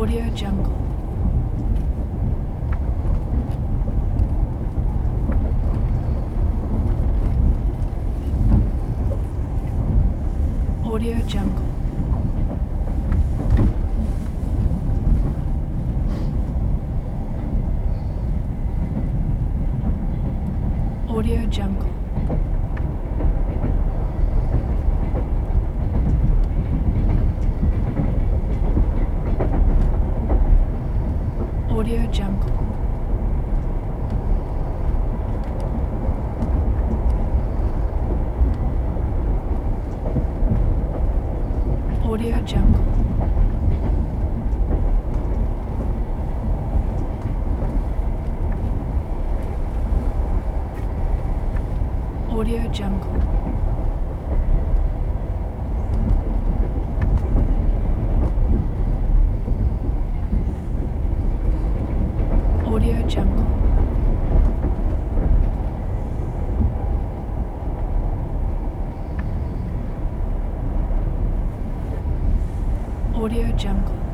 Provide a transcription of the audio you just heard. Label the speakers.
Speaker 1: Audio Jungle. Audio Jungle. Audio Jungle. Audio Jungle. Audio Jungle. Audio Jungle. Audio Jungle. Audio Jungle.